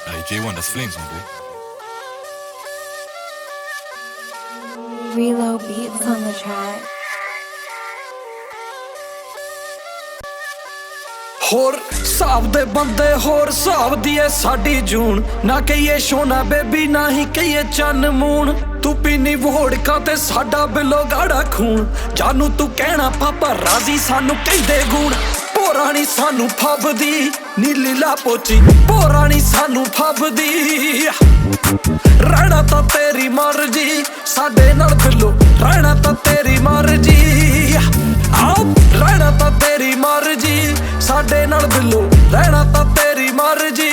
Hey, J1, that's Flames, my boy. Reload beats on the track. ਹੋਰ ਹਿਸਾਬ ਦੇ ਬੰਦੇ ਹੋਰ ਹਿਸਾਬ ਦੀ ਏ ਸਾਡੀ ਜੂਨ ਨਾ ਕਹੀਏ ਸੋਨਾ ਬੇਬੀ ਨਾ ਹੀ ਕਹੀਏ ਚੰਨ ਮੂਣ ਤੂੰ ਪੀਨੀ ਵੋੜਕਾ ਤੇ ਸਾਡਾ ਬਿੱਲੋ ਗਾੜਾ ਖੂਨ ਜਾਨੂੰ ਤੂੰ ਕਹਿਣਾ ਪਾਪਾ ਰਾਜ਼ੀ ਸਾਨੂੰ ਕਹਿੰਦੇ ਗੂਣ ਪੋਰਾਣੀ ਸਾਨੂੰ ਫੱਬਦੀ ਨੀਲੀ ਲਾ ਪੋਚੀ ਪੋਰਾਣੀ ਸਾਨੂੰ ਫੱਬਦੀ ਰਹਿਣਾ ਤਾਂ ਤੇਰੀ ਮਰਜ਼ੀ ਸਾਡੇ ਨਾਲ ਬਿੱਲੋ ਰਹਿਣਾ ਤਾਂ ਤੇਰੀ ਮਰਜ਼ੀ ਆਓ ਰਹਿਣਾ ਤਾਂ ਤੇਰੀ ਮਰਜ਼ੀ ਸਾਡੇ ਨਾਲ ਬਿੱਲੋ ਰਹਿਣਾ ਤਾਂ ਤੇਰੀ ਮਰਜ਼ੀ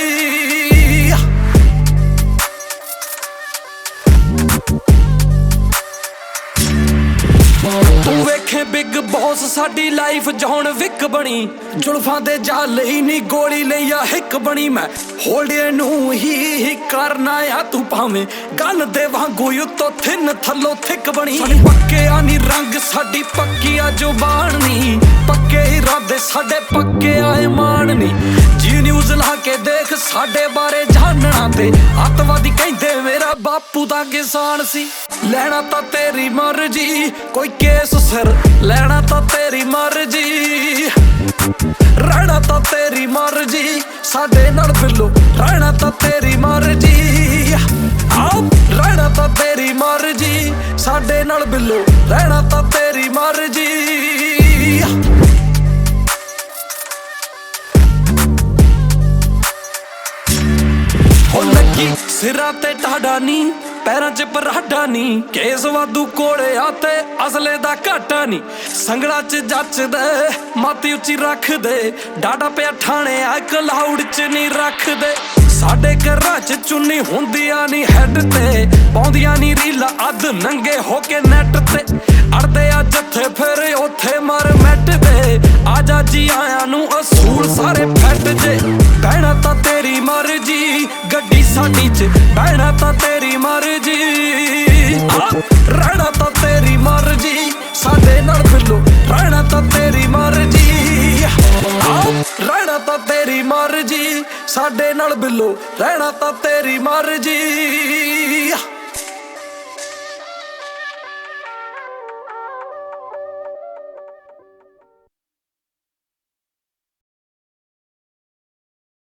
ਤੂੰ ਵੇਖੇ ਬਿੱਗ ਬੌਸ ਸਾਡੀ ਲਾਈਫ ਜੌਨ ਵਿਕ ਬਣੀ ਜ਼ੁਲਫਾਂ ਦੇ ਜਾਲ ਲਈ ਨੀ ਗੋਲੀ ਲਈ ਆ ਹਿੱਕ ਬਣੀ ਮੈਂ ਹੋਲਡੇ ਨੂੰ ਹੀ ਕਰਨਾ ਆ ਤੂੰ ਭਾਵੇਂ ਗਨ ਦੇ ਵਾਂਗੂ ਉੱਤੋਂ ਥਿੰਨ ਥੱਲੋਂ ਥਿੱਕ ਬਣੀ ਪੱਕਿਆ ਨੀ ਰੰਗ ਸਾਡੀ ਪੱਕੀ ਆ ਜ਼ੁਬਾਨ ਨੀ ਪੱਕੇ ਇਰਾਦੇ ਸਾਡੇ ਪੱਕੇ ਆਏ ਮਾਣ ਨੀ ਜੀ ਨਿਊਜ਼ ਲਾ ਕੇ ਦੇਖ ਸਾਡੇ ਬਾਰੇ ਜਾਣਨਾ ਤੇ ਅੱਤਵਾਦੀ ਕਹਿੰਦੇ ਮੇਰਾ ਬਾਪੂ ਦਾ ਕਿਸਾਨ ਸੀ ਲੈਣਾ ਤਾਂ ਤੇਰੀ ਮਰਜ਼ੀ ਕੋਈ ਕੇਸ ਸਿਰ ਲੈਣਾ ਤਾਂ ਤੇਰੀ ਮਰਜ਼ੀ ਰਹਿਣਾ ਤਾਂ ਤੇਰੀ ਮਰਜ਼ੀ ਸਾਡੇ ਨਾਲ ਬਿੱਲੋ ਰਹਿਣਾ ਤਾਂ ਤੇਰੀ ਮਰਜ਼ੀ ਆਓ ਰਹਿਣਾ ਤਾਂ ਤੇਰੀ ਮਰਜ਼ੀ ਸਾਡੇ ਨਾਲ ਬਿੱਲੋ ਰਹਿਣਾ ਤਾਂ ਤੇਰੀ ਮਰਜ਼ੀ ਹੋ ਲੱਗੀ ਸਿਰਾਂ ਤੇ ਟਾਡਾ ਨੀ ਪੈਰਾਂ 'ਚ ਪਰਾਡਾ ਨੀ ਕੇਸ ਵਾਧੂ ਕੋਲੇ ਆ ਤੇ ਅਸਲੇ ਦਾ ਘਾਟਾ ਨੀ ਸੰਗੜਾ 'ਚ ਜੱਚਦੇ ਮਾਤੀ ਉੱਚੀ ਰੱਖਦੇ ਡਾਡਾ ਪਿਆ ਠਾਣੇ ਆ ਕਲਾਊਡ 'ਚ ਨਹੀਂ ਰੱਖਦੇ ਸਾਡੇ ਘਰਾਂ 'ਚ ਚੁੰਨੀ ਹੁੰਦੀਆਂ ਨੀ ਹੈਡ ਤੇ ਪਾਉਂਦੀਆਂ ਨੀ ਰੀਲਾ ਅੱਧ ਨੰਗੇ ਹੋ ਕੇ ਨੈਟ ਤੇ ਅੜਦੇ ਆ ਜੱਥੇ ਫਿਰ ਉੱਥੇ ਮਰ ਮੈਟ ਦੇ ਆ ਜਾ ਜੀ ਆਇਆਂ ਨੂੰ ਅਸੂਲ ਸਾਰੇ ਫੈਟ ਜੇ ਬਹਿਣਾ ਤਾਂ ਤੇਰੀ ਮਰਜ਼ੀ ਗੱਡੀ ਸਾਡੀ 'ਚ ਬਹਿਣਾ ਤਾਂ ਤੇਰੀ ਮਰਜ਼ੀ ਰਹਿਣਾ ਤਾਂ ਤੇਰੀ ਮਰਜ਼ੀ ਸਾਡੇ ਨਾਲ ਬਿੱਲੋ ਰਹਿਣਾ ਤਾਂ ਤੇਰੀ ਮਰਜ਼ੀ ਰਹਿਣਾ ਤਾਂ ਤੇਰੀ ਮਰਜ਼ੀ ਸਾਡੇ ਨਾਲ ਬਿੱਲੋ ਰਹਿਣਾ ਤਾਂ ਤੇਰੀ ਮਰਜ਼ੀ